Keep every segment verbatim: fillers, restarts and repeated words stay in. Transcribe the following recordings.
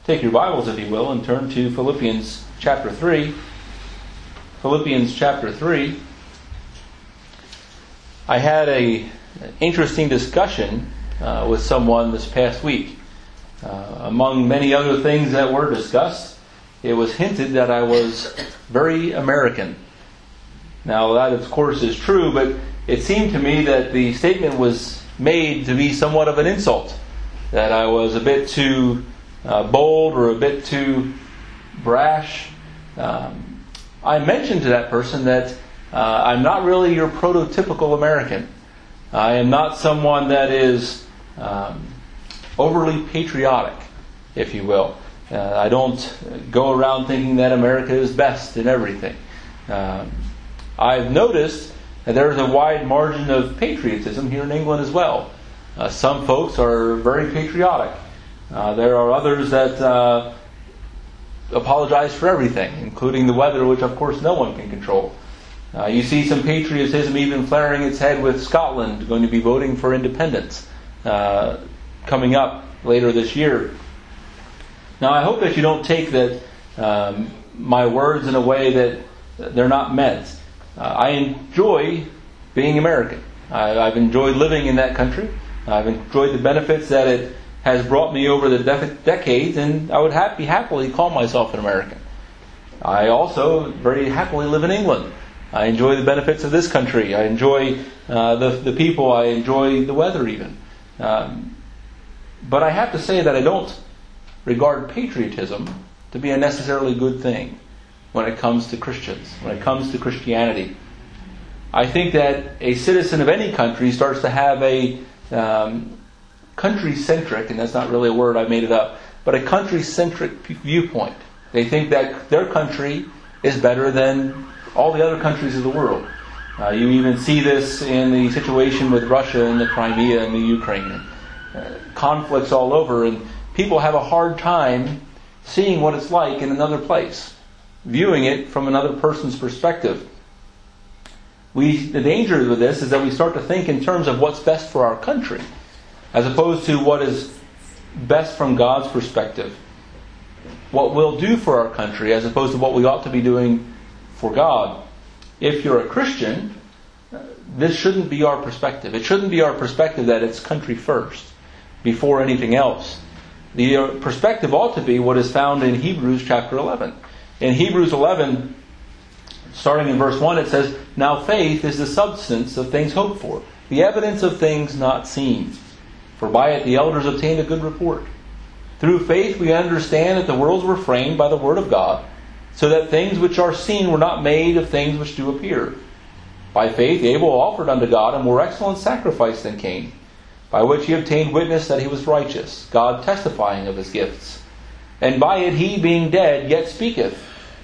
Take your Bibles, if you will, and turn to Philippians chapter three. Philippians chapter three. I had a interesting discussion uh, with someone this past week. Uh, among many other things that were discussed, it was hinted that I was very American. Now that, of course, is true, but it seemed to me that the statement was made to be somewhat of an insult. That I was a bit too uh, bold or a bit too brash. Um, I mentioned to that person that uh, I'm not really your prototypical American. I am not someone that is um, overly patriotic, if you will. Uh, I don't go around thinking that America is best in everything. Um, I've noticed that there is a wide margin of patriotism here in England as well. Uh, some folks are very patriotic. Uh, there are others that uh, apologize for everything, including the weather, which of course no one can control. Uh, you see some patriotism even flaring its head with Scotland going to be voting for independence uh, coming up later this year. Now I hope that you don't take that um, my words in a way that they're not meant. Uh, I enjoy being American. I, I've enjoyed living in that country. I've enjoyed the benefits that it has brought me over the def- decades, and I would ha- be happily call myself an American. I also very happily live in England. I enjoy the benefits of this country. I enjoy uh, the the people. I enjoy the weather even. Um, but I have to say that I don't regard patriotism to be a necessarily good thing when it comes to Christians, when it comes to Christianity. I think that a citizen of any country starts to have a um, country-centric, and that's not really a word, I made it up, but a country-centric viewpoint. They think that their country is better than all the other countries of the world. Uh, you even see this in the situation with Russia and the Crimea and the Ukraine. And, uh, conflicts all over, and people have a hard time seeing what it's like in another place, viewing it from another person's perspective. We, the danger with this is that we start to think in terms of what's best for our country, as opposed to what is best from God's perspective. What we'll do for our country, as opposed to what we ought to be doing for God. If you're a Christian, this shouldn't be our perspective. It shouldn't be our perspective that it's country first, before anything else. The perspective ought to be what is found in Hebrews chapter eleven. In Hebrews eleven, starting in verse one, it says, "Now faith is the substance of things hoped for, the evidence of things not seen. For by it the elders obtained a good report. Through faith we understand that the worlds were framed by the word of God, so that things which are seen were not made of things which do appear. By faith Abel offered unto God a more excellent sacrifice than Cain, by which he obtained witness that he was righteous, God testifying of his gifts. And by it he, being dead, yet speaketh.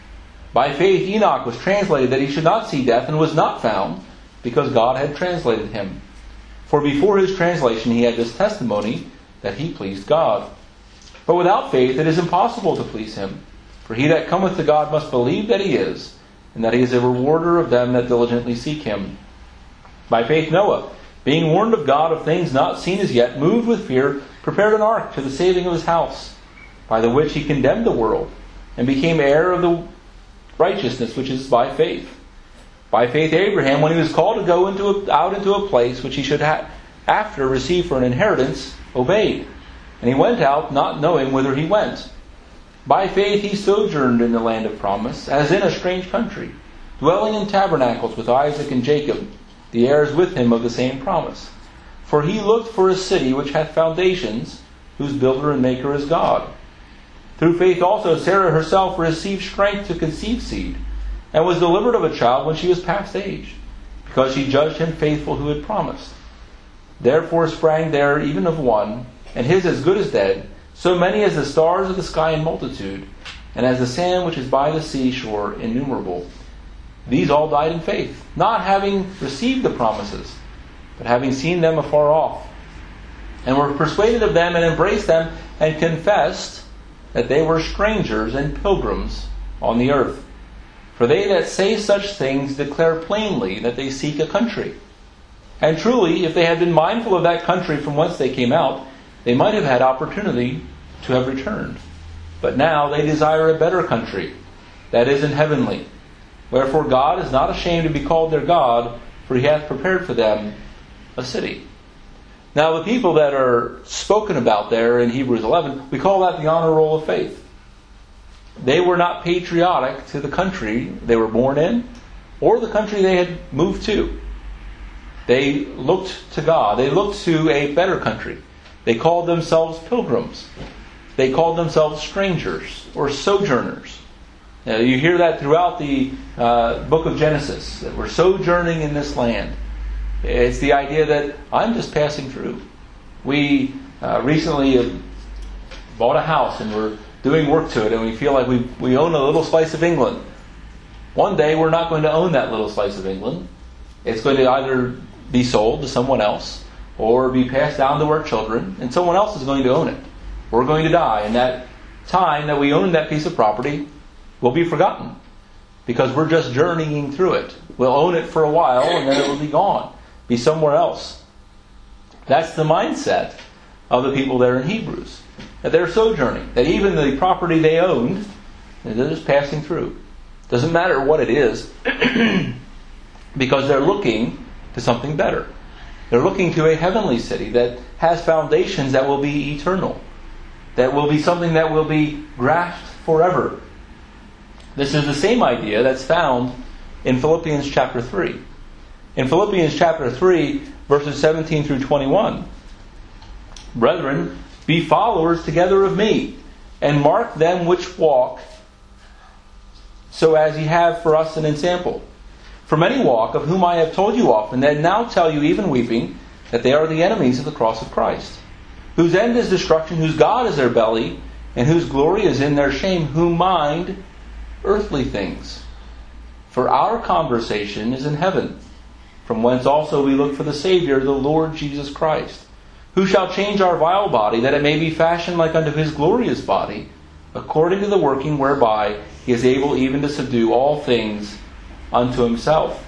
By faith Enoch was translated that he should not see death, and was not found, because God had translated him. For before his translation he had this testimony, that he pleased God. But without faith it is impossible to please him. For he that cometh to God must believe that he is, and that he is a rewarder of them that diligently seek him. By faith Noah, being warned of God of things not seen as yet, moved with fear, prepared an ark to the saving of his house, by the which he condemned the world, and became heir of the righteousness which is by faith. By faith Abraham, when he was called to go into a, out into a place which he should ha- after receive for an inheritance, obeyed. And he went out, not knowing whither he went. By faith he sojourned in the land of promise, as in a strange country, dwelling in tabernacles with Isaac and Jacob, the heirs with him of the same promise. For he looked for a city which hath foundations, whose builder and maker is God. Through faith also Sarah herself received strength to conceive seed, and was delivered of a child when she was past age, because she judged him faithful who had promised. Therefore sprang there even of one, and his as good as dead, so many as the stars of the sky in multitude, and as the sand which is by the seashore innumerable. These all died in faith, not having received the promises, but having seen them afar off, and were persuaded of them, and embraced them, and confessed that they were strangers and pilgrims on the earth. For they that say such things declare plainly that they seek a country. And truly, if they had been mindful of that country from whence they came out, they might have had opportunity to have returned. But now they desire a better country, that is in heavenly. Wherefore God is not ashamed to be called their God, for he hath prepared for them a city. Now the people that are spoken about there in Hebrews eleven, we call that the honor roll of faith. They were not patriotic to the country they were born in, or the country they had moved to. They looked to God. They looked to a better country. They called themselves pilgrims. They called themselves strangers or sojourners. Now, you hear that throughout the uh, book of Genesis, that we're sojourning in this land. It's the idea that I'm just passing through. We uh, recently bought a house and we're doing work to it, and we feel like we we own a little slice of England. One day we're not going to own that little slice of England. It's going to either be sold to someone else or be passed down to our children, and someone else is going to own it. We're going to die, and that time that we own that piece of property will be forgotten because we're just journeying through it. We'll own it for a while and then it will be gone, be somewhere else. That's the mindset of the people there in Hebrews. That they're sojourning, that even the property they owned, they're just passing through. Doesn't matter what it is, because they're looking to something better. They're looking to a heavenly city that has foundations that will be eternal, that will be something that will be grasped forever. This is the same idea that's found in Philippians chapter three. In Philippians chapter three, verses seventeen through twenty-one, brethren, be followers together of me, and mark them which walk, so as ye have for us an ensample. For many walk, of whom I have told you often, and now tell you even weeping, that they are the enemies of the cross of Christ, whose end is destruction, whose God is their belly, and whose glory is in their shame, who mind earthly things. For our conversation is in heaven, from whence also we look for the Savior, the Lord Jesus Christ, who shall change our vile body, that it may be fashioned like unto his glorious body, according to the working whereby he is able even to subdue all things unto himself.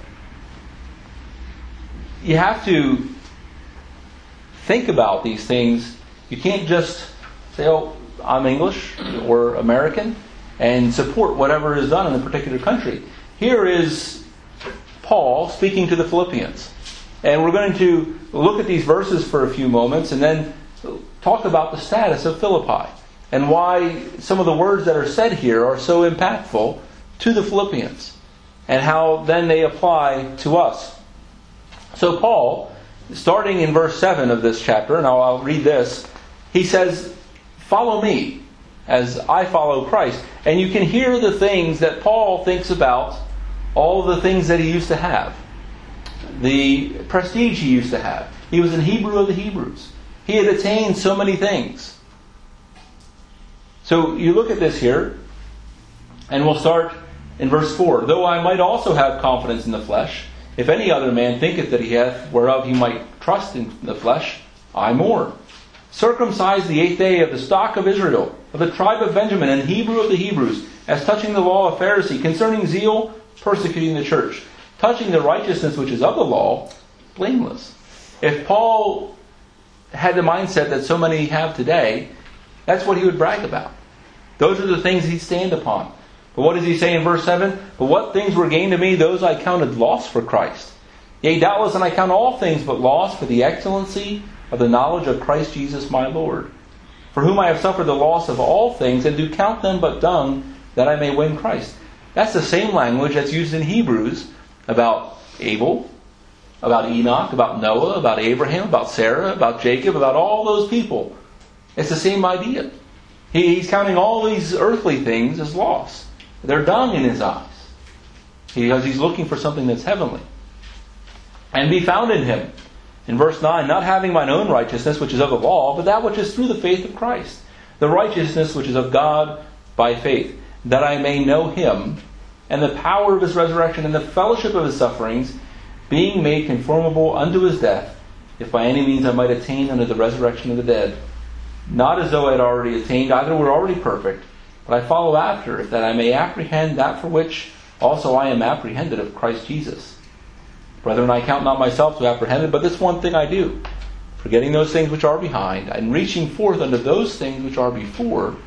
You have to think about these things. You can't just say, oh, I'm English or American, and support whatever is done in a particular country. Here is Paul speaking to the Philippians. And we're going to look at these verses for a few moments and then talk about the status of Philippi and why some of the words that are said here are so impactful to the Philippians and how then they apply to us. So Paul, starting in verse seven of this chapter, and I'll, I'll read this, he says, follow me as I follow Christ. And you can hear the things that Paul thinks about, all the things that he used to have. The prestige he used to have. He was an Hebrew of the Hebrews. He had attained so many things. So you look at this here, and we'll start in verse four. Though I might also have confidence in the flesh, if any other man thinketh that he hath whereof he might trust in the flesh, I more. Circumcised the eighth day of the stock of Israel, of the tribe of Benjamin, and Hebrew of the Hebrews, as touching the law of Pharisee, concerning zeal, persecuting the church, touching the righteousness which is of the law, blameless. If Paul had the mindset that so many have today, that's what he would brag about. Those are the things he'd stand upon. But what does he say in verse seven? But what things were gained to me, those I counted loss for Christ. Yea, doubtless, and I count all things but loss for the excellency of the knowledge of Christ Jesus my Lord, for whom I have suffered the loss of all things, and do count them but dung, that I may win Christ. That's the same language that's used in Hebrews about Abel, about Enoch, about Noah, about Abraham, about Sarah, about Jacob, about all those people. It's the same idea. He, he's counting all these earthly things as loss. They're dung in his eyes, because he's looking for something that's heavenly. And be found in him. In verse nine, not having mine own righteousness, which is of the law, but that which is through the faith of Christ, the righteousness which is of God by faith, that I may know him, and the power of his resurrection, and the fellowship of his sufferings, being made conformable unto his death, if by any means I might attain unto the resurrection of the dead. Not as though I had already attained, either were already perfect, but I follow after, if that I may apprehend that for which also I am apprehended of Christ Jesus. Brethren, I count not myself to apprehend, but this one thing I do, forgetting those things which are behind, and reaching forth unto those things which are before,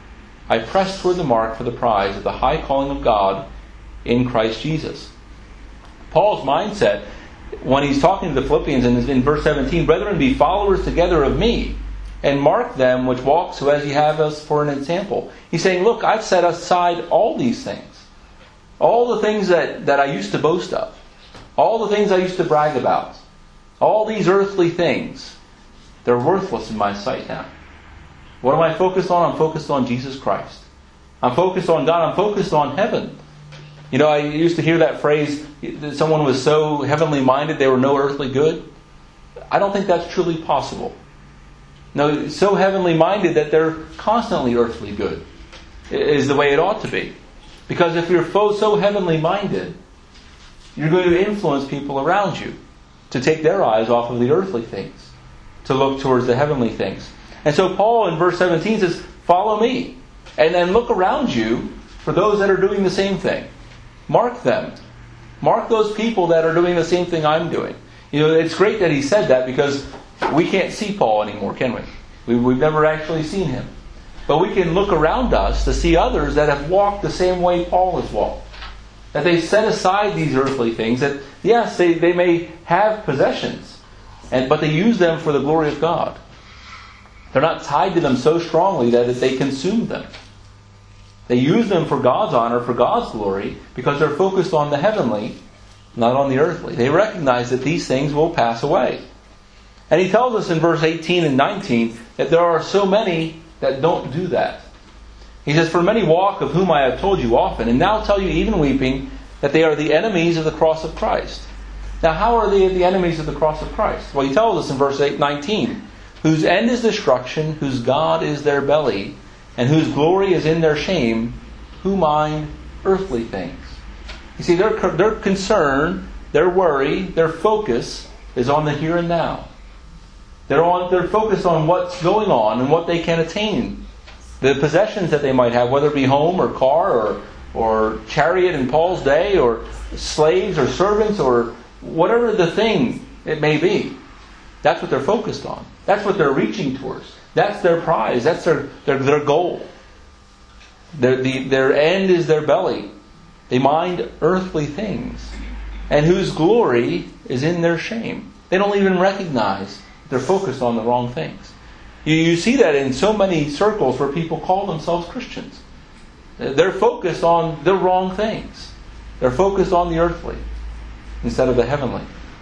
I press toward the mark for the prize of the high calling of God in Christ Jesus. Paul's mindset, when he's talking to the Philippians in, in verse seventeen, brethren, be followers together of me, and mark them which walk so as ye have us for an example. He's saying, look, I've set aside all these things. All the things that, that I used to boast of. All the things I used to brag about. All these earthly things. They're worthless in my sight now. What am I focused on? I'm focused on Jesus Christ. I'm focused on God. I'm focused on heaven. You know, I used to hear that phrase, that someone was so heavenly minded they were no earthly good. I don't think that's truly possible. No, so heavenly minded that they're constantly earthly good is the way it ought to be. Because if you're so heavenly minded, you're going to influence people around you to take their eyes off of the earthly things, to look towards the heavenly things. And so Paul in verse seventeen says, follow me. And then look around you for those that are doing the same thing. Mark them. Mark those people that are doing the same thing I'm doing. You know, it's great that he said that because we can't see Paul anymore, can we? we we've never actually seen him. But we can look around us to see others that have walked the same way Paul has walked. That they set aside these earthly things. That, yes, they, they may have possessions, and but they use them for the glory of God. They're not tied to them so strongly that they consume them. They use them for God's honor, for God's glory, because they're focused on the heavenly, not on the earthly. They recognize that these things will pass away. And he tells us in verse eighteen and nineteen that there are so many that don't do that. He says, for many walk, of whom I have told you often, and now tell you even weeping, that they are the enemies of the cross of Christ. Now how are they the enemies of the cross of Christ? Well, he tells us in verse eight, nineteen, whose end is destruction, whose God is their belly, and whose glory is in their shame, who mind earthly things. You see, their, their concern, their worry, their focus is on the here and now. They're, on, they're focused on what's going on and what they can attain. The possessions that they might have, whether it be home or car or, or chariot in Paul's day, or slaves or servants or whatever the thing it may be. That's what they're focused on. That's what they're reaching towards. That's their prize. That's their, their, their goal. Their, the, their end is their belly. They mind earthly things. And whose glory is in their shame. They don't even recognize they're focused on the wrong things. You, you see that in so many circles where people call themselves Christians. They're focused on the wrong things. They're focused on the earthly instead of the heavenly.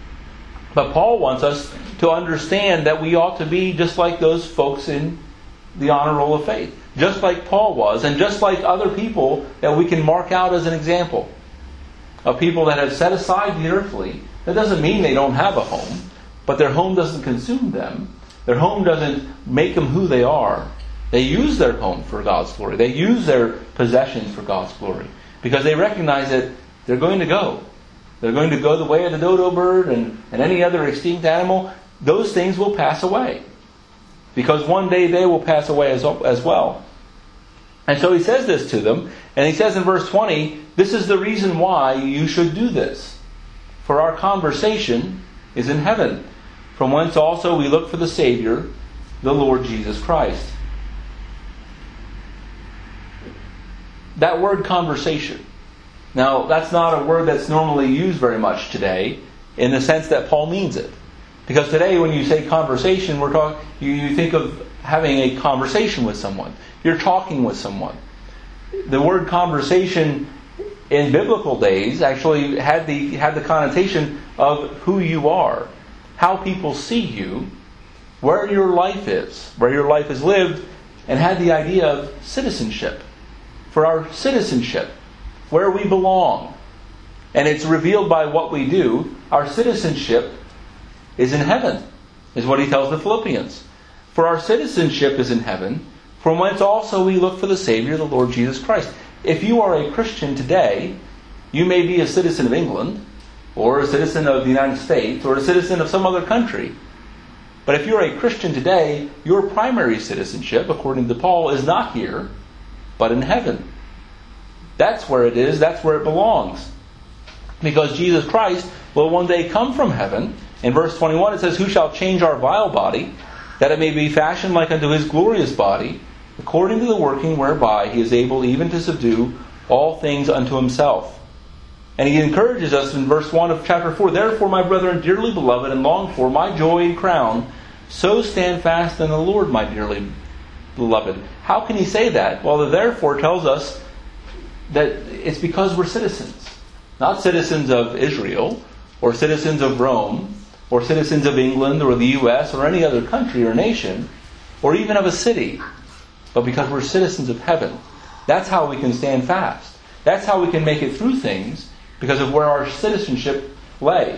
But Paul wants us to understand that we ought to be just like those folks in the honor roll of faith. Just like Paul was, and just like other people that we can mark out as an example. Of people that have set aside the earthly. That doesn't mean they don't have a home, but their home doesn't consume them. Their home doesn't make them who they are. They use their home for God's glory. They use their possessions for God's glory. Because they recognize that they're going to go. They're going to go the way of the dodo bird and, and any other extinct animal. Those things will pass away. Because one day they will pass away as, as well. And so he says this to them. And he says in verse twenty, this is the reason why you should do this. For our conversation is in heaven, from whence also we look for the Savior, the Lord Jesus Christ. That word conversation. Now, that's not a word that's normally used very much today, in the sense that Paul means it. Because today when you say conversation, we're talking, you, you think of having a conversation with someone. You're talking with someone. The word conversation in biblical days actually had the had the connotation of who you are, how people see you, where your life is, where your life is lived, and had the idea of citizenship. For our citizenship, where we belong. And it's revealed by what we do. Our citizenship is in heaven, is what he tells the Philippians. For our citizenship is in heaven, from whence also we look for the Savior, the Lord Jesus Christ. If you are a Christian today, you may be a citizen of England, or a citizen of the United States, or a citizen of some other country. But if you're a Christian today, your primary citizenship, according to Paul, is not here, but in heaven. That's where it is. That's where it belongs. Because Jesus Christ will one day come from heaven. In verse twenty-one it says, who shall change our vile body, that it may be fashioned like unto his glorious body, according to the working whereby he is able even to subdue all things unto himself. And he encourages us in verse one of chapter four, therefore, my brethren, dearly beloved and longed for, my joy and crown, so stand fast in the Lord, my dearly beloved. How can he say that? Well, the therefore tells us that it's because we're citizens. Not citizens of Israel, or citizens of Rome, or citizens of England, or the U S, or any other country or nation, or even of a city, but because we're citizens of heaven. That's how we can stand fast. That's how we can make it through things, because of where our citizenship lay.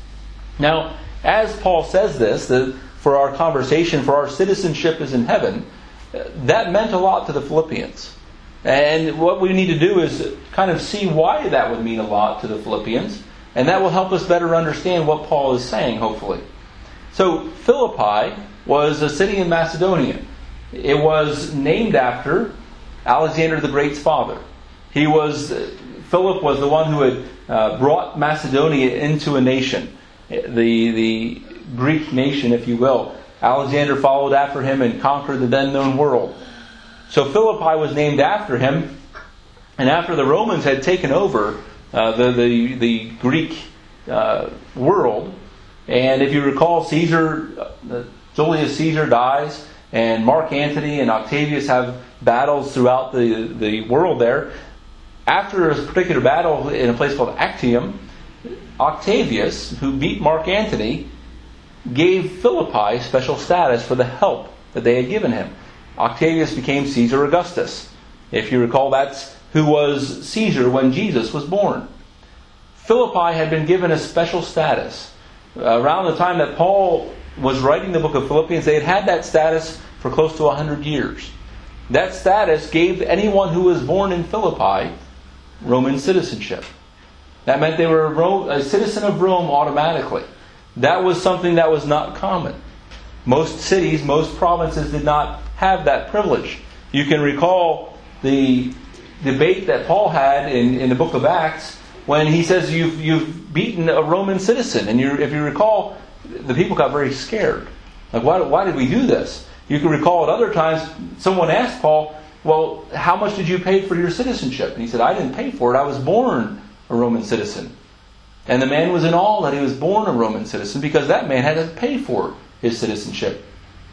Now, as Paul says this, that for our conversation, for our citizenship is in heaven, that meant a lot to the Philippians. And what we need to do is kind of see why that would mean a lot to the Philippians, and that will help us better understand what Paul is saying, hopefully. So, Philippi was a city in Macedonia. It was named after Alexander the Great's father. He was, Philip was the one who had uh, brought Macedonia into a nation. The, the Greek nation, if you will. Alexander followed after him and conquered the then known world. So Philippi was named after him. And after the Romans had taken over uh, the, the, the Greek uh, world, and if you recall, Caesar, uh, Julius Caesar dies, and Mark Antony and Octavius have battles throughout the, the world there. After a particular battle in a place called Actium, Octavius, who beat Mark Antony, gave Philippi special status for the help that they had given him. Octavius became Caesar Augustus. If you recall, that's who was Caesar when Jesus was born. Philippi had been given a special status. Around the time that Paul was writing the book of Philippians, they had had that status for close to one hundred years. That status gave anyone who was born in Philippi Roman citizenship. That meant they were a, Rome, a citizen of Rome automatically. That was something that was not common. Most cities, most provinces did not have that privilege. You can recall the debate that Paul had in, in the book of Acts when he says you've, you've beaten a Roman citizen. And you, if you recall, the people got very scared. Like, why, why did we do this? You can recall at other times, someone asked Paul, well, how much did you pay for your citizenship? And he said, I didn't pay for it. I was born a Roman citizen. And the man was in awe that he was born a Roman citizen because that man had to pay for his citizenship.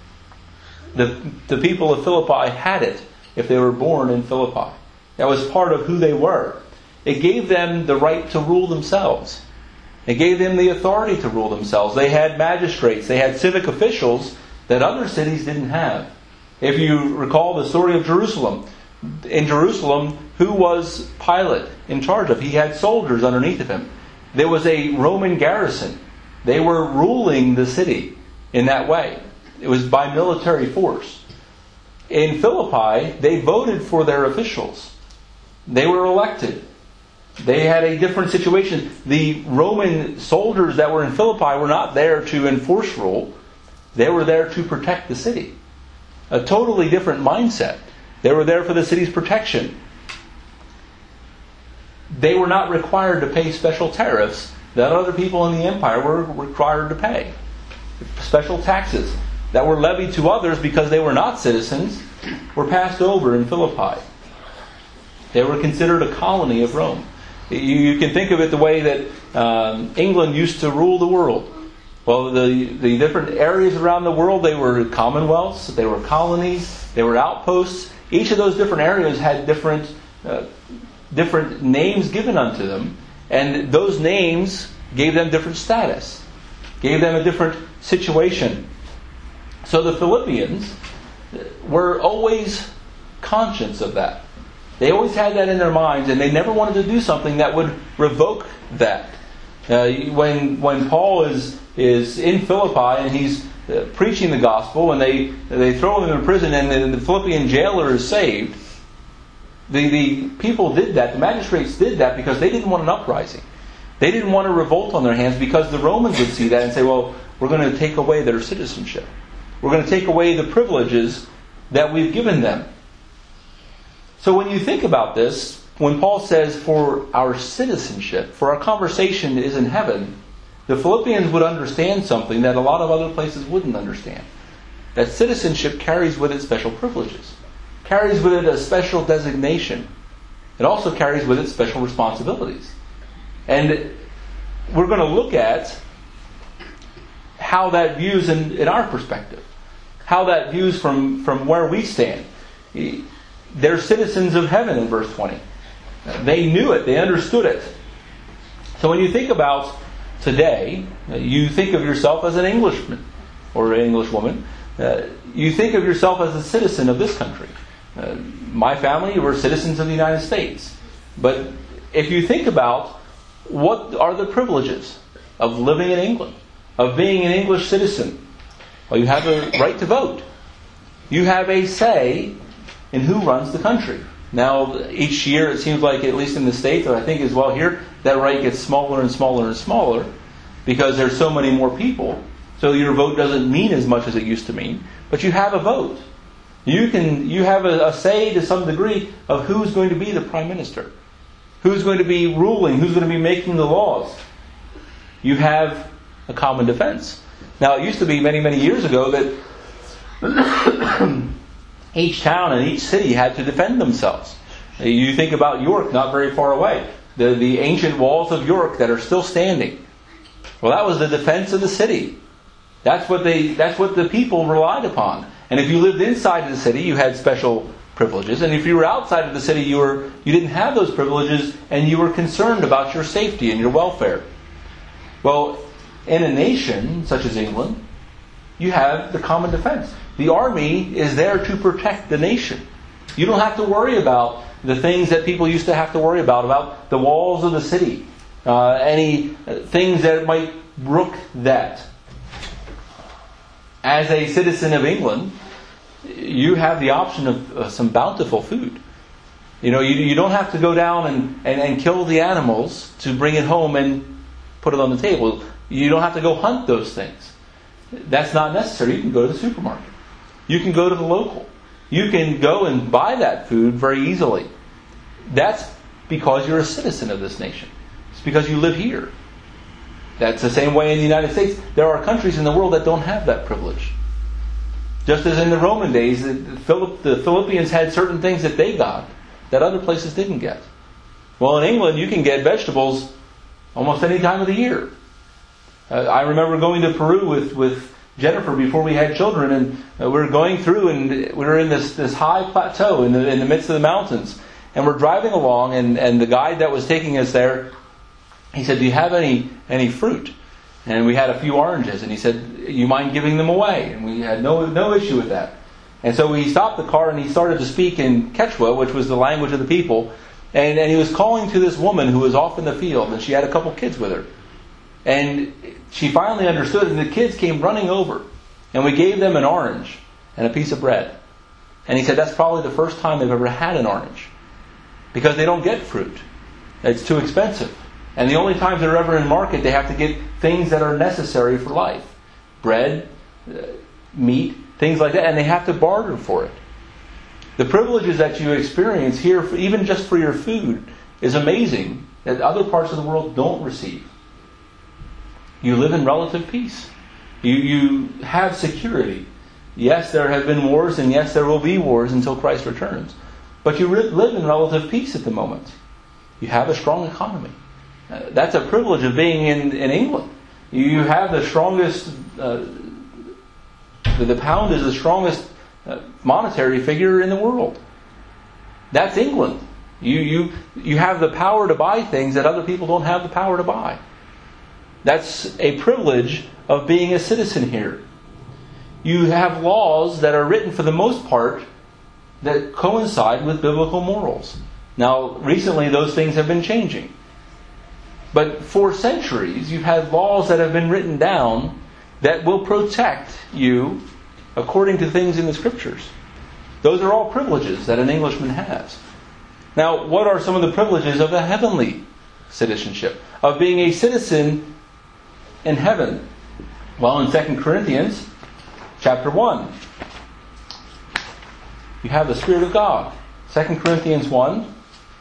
The, the people of Philippi had it if they were born in Philippi. That was part of who they were. It gave them the right to rule themselves. It gave them the authority to rule themselves. They had magistrates. They had civic officials that other cities didn't have. If you recall the story of Jerusalem, in Jerusalem, who was Pilate in charge of? He had soldiers underneath of him. There was a Roman garrison. They were ruling the city in that way. It was by military force. In Philippi, they voted for their officials. They were elected. They had a different situation. The Roman soldiers that were in Philippi were not there to enforce rule. They were there to protect the city. A totally different mindset. They were there for the city's protection. They were not required to pay special tariffs that other people in the empire were required to pay. Special taxes that were levied to others because they were not citizens were passed over in Philippi. They were considered a colony of Rome. You, you can think of it the way that um, England used to rule the world. Well, the, the different areas around the world, they were commonwealths, they were colonies, they were outposts. Each of those different areas had different uh, different names given unto them, and those names gave them different status, gave them a different situation. So the Philippians were always conscious of that. They always had that in their minds, and they never wanted to do something that would revoke that. Uh, when when Paul is is in Philippi and he's uh, preaching the gospel, and they they throw him in prison, and the, the Philippian jailer is saved. The the people did that. The magistrates did that because they didn't want an uprising. They didn't want a revolt on their hands because the Romans would see that and say, "Well, we're going to take away their citizenship. We're going to take away the privileges that we've given them." So when you think about this, when Paul says, for our citizenship, for our conversation is in heaven, the Philippians would understand something that a lot of other places wouldn't understand. That citizenship carries with it special privileges. carries with it a special designation. It also carries with it special responsibilities. And we're going to look at how that views in, in our perspective. How that views from, from where we stand. They're citizens of heaven in verse twenty. They knew it. They understood it. So when you think about today, you think of yourself as an Englishman or an Englishwoman. Uh, you think of yourself as a citizen of this country. Uh, my family were citizens of the United States. But if you think about what are the privileges of living in England, of being an English citizen, well, you have a right to vote. You have a say in who runs the country. Now, each year it seems like, at least in the States, and I think as well here, that right gets smaller and smaller and smaller because there's so many more people. So your vote doesn't mean as much as it used to mean. But you have a vote. You can you have a, a say to some degree of who's going to be the Prime Minister. Who's going to be ruling? Who's going to be making the laws? You have a common defense. Now, it used to be many, many years ago that each town and each city had to defend themselves. You think about York, not very far away. The, the ancient walls of York that are still standing. Well, that was the defense of the city. That's what they. That's what the people relied upon. And if you lived inside of the city, you had special privileges. And if you were outside of the city, you were you didn't have those privileges, and you were concerned about your safety and your welfare. Well, in a nation such as England, you have the common defense. The army is there to protect the nation. You don't have to worry about the things that people used to have to worry about, about the walls of the city, uh, any things that might brook that. As a citizen of England, you have the option of uh, some bountiful food. You know, you, you don't have to go down and, and, and kill the animals to bring it home and put it on the table. You don't have to go hunt those things. That's not necessary. You can go to the supermarket. You can go to the local. You can go and buy that food very easily. That's because you're a citizen of this nation. It's because you live here. That's the same way in the United States. There are countries in the world that don't have that privilege. Just as in the Roman days, the, Philipp, the Philippians had certain things that they got that other places didn't get. Well, in England, you can get vegetables almost any time of the year. Uh, I remember going to Peru with, with Jennifer before we had children, and uh, we were going through, and we were in this, this high plateau in the, in the midst of the mountains. And we're driving along, and, and the guide that was taking us there, he said, "Do you have any any fruit?" And we had a few oranges, and he said, "You mind giving them away?" And we had no no issue with that. And so we stopped the car, and he started to speak in Quechua, which was the language of the people. And, and he was calling to this woman who was off in the field, and she had a couple kids with her. And she finally understood, and the kids came running over. And we gave them an orange and a piece of bread. And he said that's probably the first time they've ever had an orange. Because they don't get fruit. It's too expensive. And the only times they're ever in market, they have to get things that are necessary for life. Bread, uh, meat, things like that. And they have to barter for it. The privileges that you experience here, for, even just for your food, is amazing that other parts of the world don't receive. You live in relative peace. You, you have security. Yes, there have been wars, and yes, there will be wars until Christ returns. But you live in relative peace at the moment. You have a strong economy. Uh, that's a privilege of being in, in England. You have the strongest, uh, the, the pound is the strongest uh, monetary figure in the world. That's England. You, you, you have the power to buy things that other people don't have the power to buy. That's a privilege of being a citizen here. You have laws that are written for the most part that coincide with biblical morals. Now, recently those things have been changing. But for centuries, you've had laws that have been written down that will protect you according to things in the Scriptures. Those are all privileges that an Englishman has. Now, what are some of the privileges of a heavenly citizenship? Of being a citizen in heaven? Well, in Second Corinthians chapter one, you have the Spirit of God. Second Corinthians one,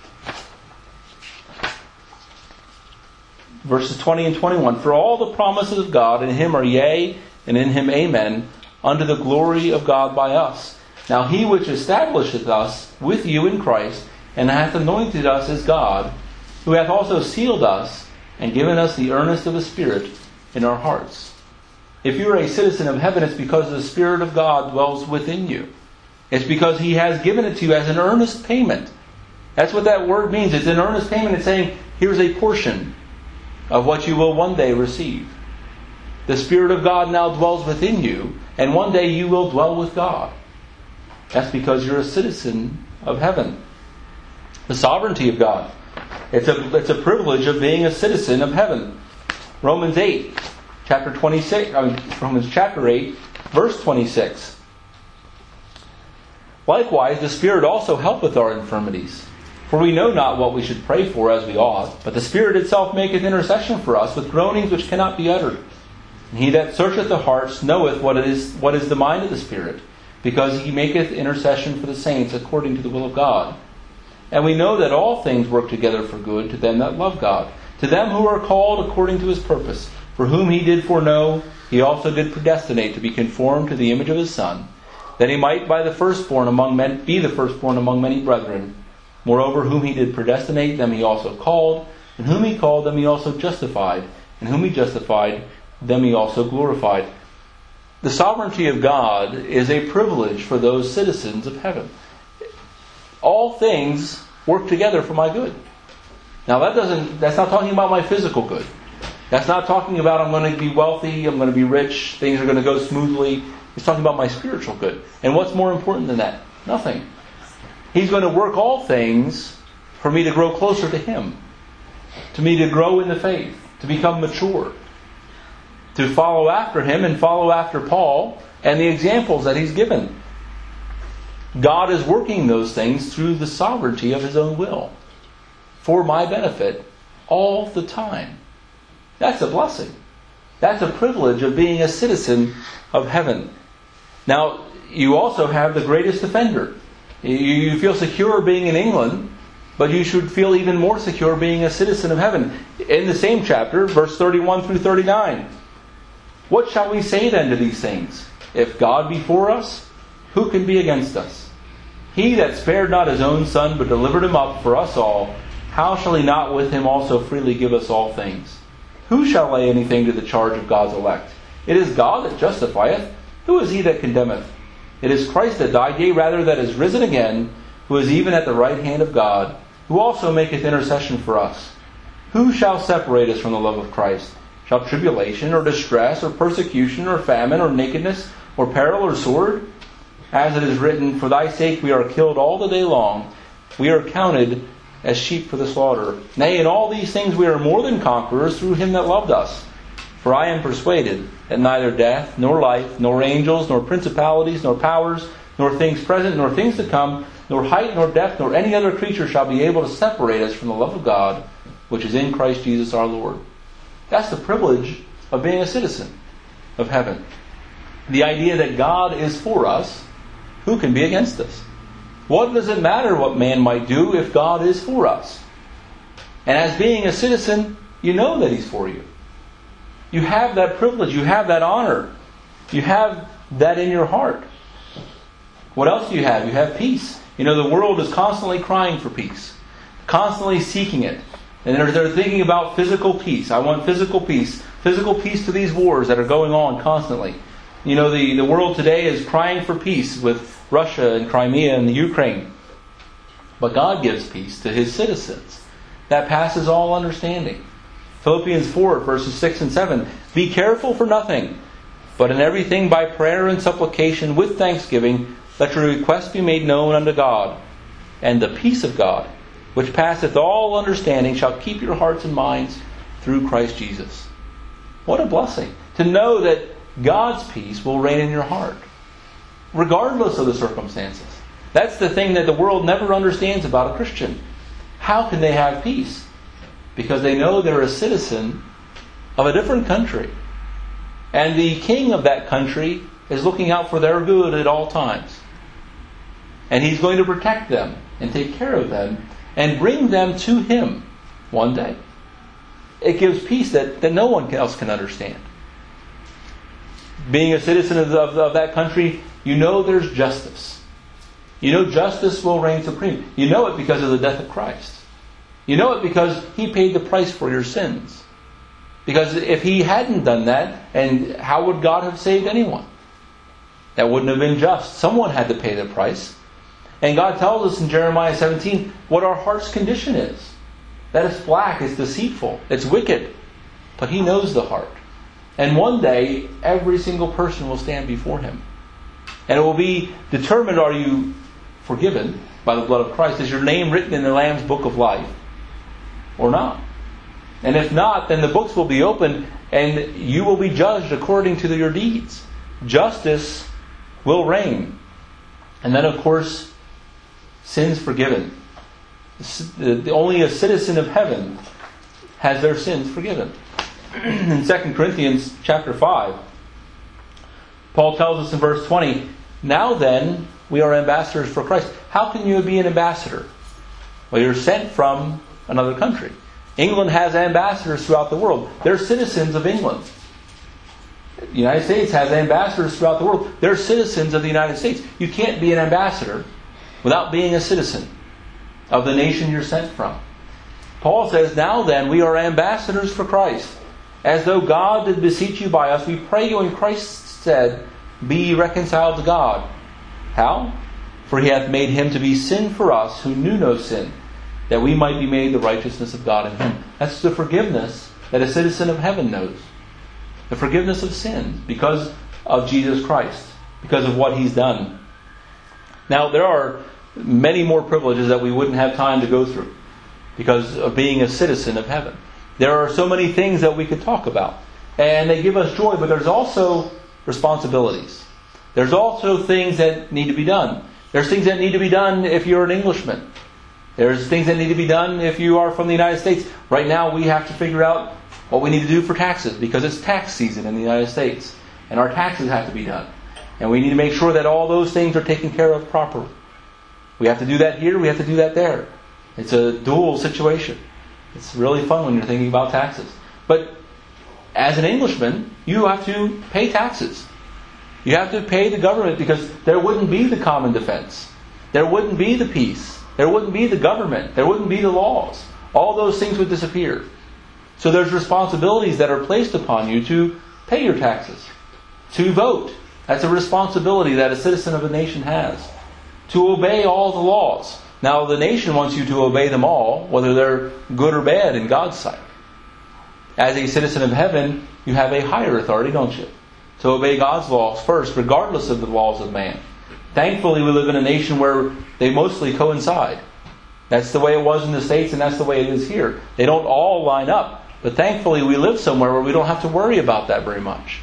verses twenty and twenty-one. For all the promises of God in Him are yea, and in Him amen, unto the glory of God by us. Now he which establisheth us with you in Christ, and hath anointed us as God, who hath also sealed us, and given us the earnest of the Spirit in our hearts. If you are a citizen of heaven, it's because the Spirit of God dwells within you. It's because He has given it to you as an earnest payment. That's what that word means. It's an earnest payment. It's saying, here's a portion of what you will one day receive. The Spirit of God now dwells within you, and one day you will dwell with God. That's because you're a citizen of heaven. The sovereignty of God. It's a, it's a privilege of being a citizen of heaven. Romans eight, chapter twenty-six, I mean, Romans chapter eight, verse twenty-six. Likewise, the Spirit also helpeth our infirmities. For we know not what we should pray for as we ought, but the Spirit itself maketh intercession for us with groanings which cannot be uttered. And he that searcheth the hearts knoweth what it is, what is the mind of the Spirit, because he maketh intercession for the saints according to the will of God. And we know that all things work together for good to them that love God, to them who are called according to His purpose, for whom He did foreknow, He also did predestinate to be conformed to the image of His Son, that He might by the firstborn among men be the firstborn among many brethren. Moreover, whom He did predestinate, them He also called, and whom He called, them He also justified, and whom He justified, them He also glorified. The sovereignty of God is a privilege for those citizens of heaven. All things work together for my good. Now that doesn't, that's not talking about my physical good. That's not talking about I'm going to be wealthy, I'm going to be rich, things are going to go smoothly. It's talking about my spiritual good. And what's more important than that? Nothing. He's going to work all things for me to grow closer to Him. To me to grow in the faith. To become mature. To follow after Him and follow after Paul and the examples that he's given. God is working those things through the sovereignty of His own will. For my benefit all the time. That's a blessing. That's a privilege of being a citizen of heaven. Now, you also have the greatest defender. You feel secure being in England, but you should feel even more secure being a citizen of heaven. In the same chapter, verse thirty-one through thirty-nine. What shall we say then to these things? If God be for us, who can be against us? He that spared not His own Son, but delivered Him up for us all, how shall He not with Him also freely give us all things? Who shall lay anything to the charge of God's elect? It is God that justifieth. Who is he that condemneth? It is Christ that died, yea, rather that is risen again, who is even at the right hand of God, who also maketh intercession for us. Who shall separate us from the love of Christ? Shall tribulation, or distress, or persecution, or famine, or nakedness, or peril, or sword? As it is written, For thy sake we are killed all the day long. We are counted as sheep for the slaughter. Nay, in all these things we are more than conquerors through Him that loved us. For I am persuaded that neither death, nor life, nor angels, nor principalities, nor powers, nor things present, nor things to come, nor height, nor depth, nor any other creature shall be able to separate us from the love of God, which is in Christ Jesus our Lord. That's the privilege of being a citizen of heaven. The idea that God is for us, who can be against us? What does it matter what man might do if God is for us? And as being a citizen, you know that He's for you. You have that privilege. You have that honor. You have that in your heart. What else do you have? You have peace. You know, the world is constantly crying for peace. Constantly seeking it. And they're, they're thinking about physical peace. I want physical peace. Physical peace to these wars that are going on constantly. You know, the, the world today is crying for peace with Russia and Crimea and the Ukraine. But God gives peace to His citizens. That passes all understanding. Philippians four, verses six and seven. Be careful for nothing, but in everything by prayer and supplication with thanksgiving, let your requests be made known unto God. And the peace of God, which passeth all understanding, shall keep your hearts and minds through Christ Jesus. What a blessing. To know that God's peace will reign in your heart, regardless of the circumstances. That's the thing that the world never understands about a Christian. How can they have peace? Because they know they're a citizen of a different country. And the king of that country is looking out for their good at all times. And He's going to protect them and take care of them and bring them to Him one day. It gives peace that, that no one else can understand. Being a citizen of, of, of that country, you know there's justice. You know justice will reign supreme. You know it because of the death of Christ. You know it because He paid the price for your sins. Because if He hadn't done that, and how would God have saved anyone? That wouldn't have been just. Someone had to pay the price. And God tells us in Jeremiah seventeen what our heart's condition is. That it's black, it's deceitful, it's wicked. But He knows the heart. And one day, every single person will stand before Him. And it will be determined, are you forgiven by the blood of Christ? Is your name written in the Lamb's book of life? Or not? And if not, then the books will be opened and you will be judged according to your deeds. Justice will reign. And then, of course, sins forgiven. Only a citizen of heaven has their sins forgiven. In Second Corinthians chapter five, Paul tells us in verse twenty, now then, we are ambassadors for Christ. How can you be an ambassador? Well, you're sent from another country. England has ambassadors throughout the world. They're citizens of England. The United States has ambassadors throughout the world. They're citizens of the United States. You can't be an ambassador without being a citizen of the nation you're sent from. Paul says, now then, we are ambassadors for Christ. As though God did beseech you by us, we pray you in Christ's stead, be reconciled to God. How? For He hath made Him to be sin for us who knew no sin, that we might be made the righteousness of God in Him. That's the forgiveness that a citizen of heaven knows. The forgiveness of sins because of Jesus Christ, because of what He's done. Now, there are many more privileges that we wouldn't have time to go through because of being a citizen of heaven. There are so many things that we could talk about. And they give us joy, but there's also responsibilities. There's also things that need to be done. There's things that need to be done if you're an Englishman. There's things that need to be done if you are from the United States. Right now we have to figure out what we need to do for taxes because it's tax season in the United States. And our taxes have to be done. And we need to make sure that all those things are taken care of properly. We have to do that here, we have to do that there. It's a dual situation. It's really fun when you're thinking about taxes. But as an Englishman, you have to pay taxes. You have to pay the government because there wouldn't be the common defense. There wouldn't be the peace. There wouldn't be the government. There wouldn't be the laws. All those things would disappear. So there's responsibilities that are placed upon you to pay your taxes. To vote. That's a responsibility that a citizen of a nation has. To obey all the laws. Now, the nation wants you to obey them all, whether they're good or bad in God's sight. As a citizen of heaven, you have a higher authority, don't you? To obey God's laws first, regardless of the laws of man. Thankfully, we live in a nation where they mostly coincide. That's the way it was in the States, and that's the way it is here. They don't all line up. But thankfully, we live somewhere where we don't have to worry about that very much.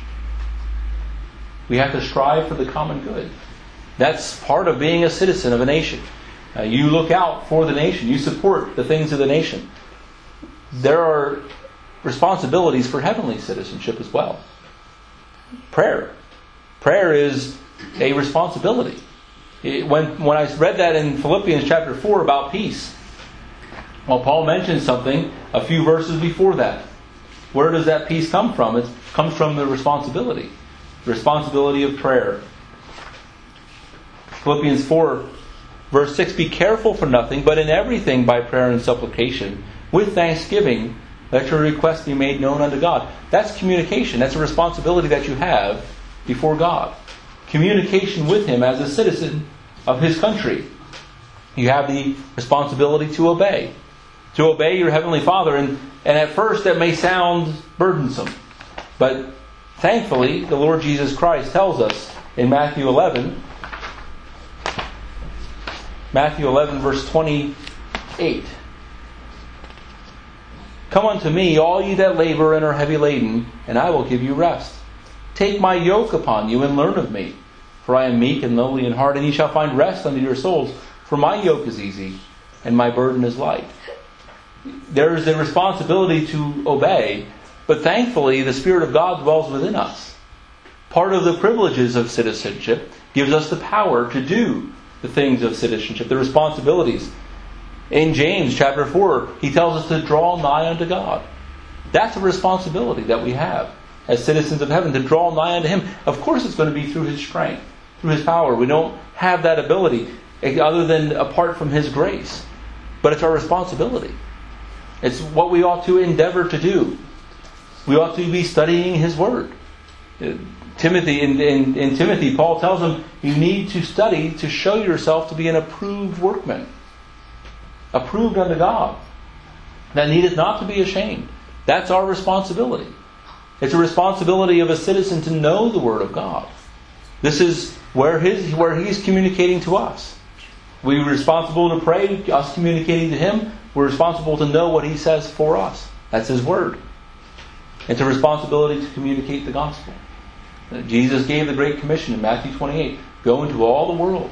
We have to strive for the common good. That's part of being a citizen of a nation. Uh, you look out for the nation. You support the things of the nation. There are responsibilities for heavenly citizenship as well. Prayer. Prayer is a responsibility. It, when, when I read that in Philippians chapter four about peace, well, Paul mentioned something a few verses before that. Where does that peace come from? It comes from the responsibility. The responsibility of prayer. Philippians four, verse six, be careful for nothing, but in everything by prayer and supplication, with thanksgiving, let your requests be made known unto God. That's communication. That's a responsibility that you have before God. Communication with Him as a citizen of His country. You have the responsibility to obey. To obey your Heavenly Father. And, and at first that may sound burdensome. But thankfully, the Lord Jesus Christ tells us in Matthew eleven, Matthew eleven, verse twenty-eight. Come unto me, all ye that labor and are heavy laden, and I will give you rest. Take my yoke upon you and learn of me. For I am meek and lowly in heart, and ye shall find rest unto your souls. For my yoke is easy, and my burden is light. There is a responsibility to obey, but thankfully the Spirit of God dwells within us. Part of the privileges of citizenship gives us the power to do the things of citizenship, the responsibilities. In James chapter four, he tells us to draw nigh unto God. That's a responsibility that we have as citizens of heaven, to draw nigh unto Him. Of course it's going to be through His strength, through His power. We don't have that ability. other than apart from His grace. But it's our responsibility. It's what we ought to endeavor to do. We ought to be studying His Word. Timothy, in, in, in Timothy, Paul tells him, you need to study to show yourself to be an approved workman. Approved unto God. That needeth not to be ashamed. That's our responsibility. It's a responsibility of a citizen to know the Word of God. This is where his where He's communicating to us. We're responsible to pray, us communicating to Him. We're responsible to know what He says for us. That's His Word. It's a responsibility to communicate the gospel. Jesus gave the Great Commission in Matthew twenty-eight. Go into all the world.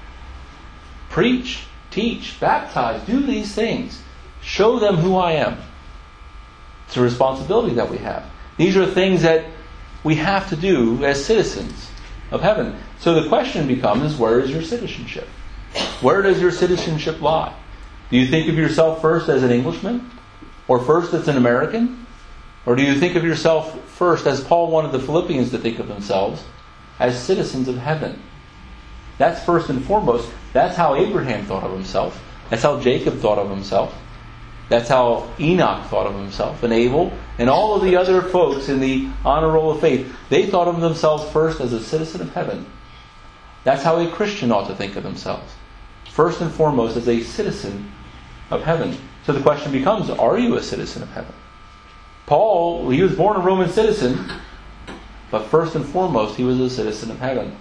Preach, teach, baptize, do these things. Show them who I am. It's a responsibility that we have. These are things that we have to do as citizens of heaven. So the question becomes, where is your citizenship? Where does your citizenship lie? Do you think of yourself first as an Englishman? Or first as an American? Or do you think of yourself first, as Paul wanted the Philippians to think of themselves, as citizens of heaven? That's first and foremost. That's how Abraham thought of himself. That's how Jacob thought of himself. That's how Enoch thought of himself, and Abel, and all of the other folks in the honor roll of faith. They thought of themselves first as a citizen of heaven. That's how a Christian ought to think of themselves. First and foremost as a citizen of heaven. So the question becomes, are you a citizen of heaven? Paul, he was born a Roman citizen, but first and foremost he was a citizen of heaven.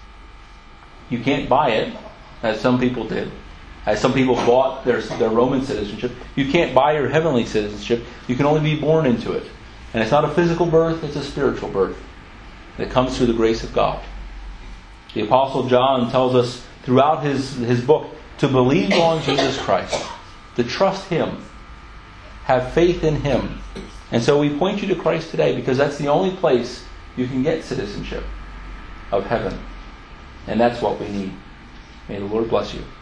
You can't buy it, as some people did. As some people bought their, their Roman citizenship. You can't buy your heavenly citizenship. You can only be born into it. And it's not a physical birth, it's a spiritual birth. It comes through the grace of God. The Apostle John tells us throughout his, his book to believe on Jesus Christ, to trust Him, have faith in Him. And so we point you to Christ today because that's the only place you can get citizenship of heaven. And that's what we need. May the Lord bless you.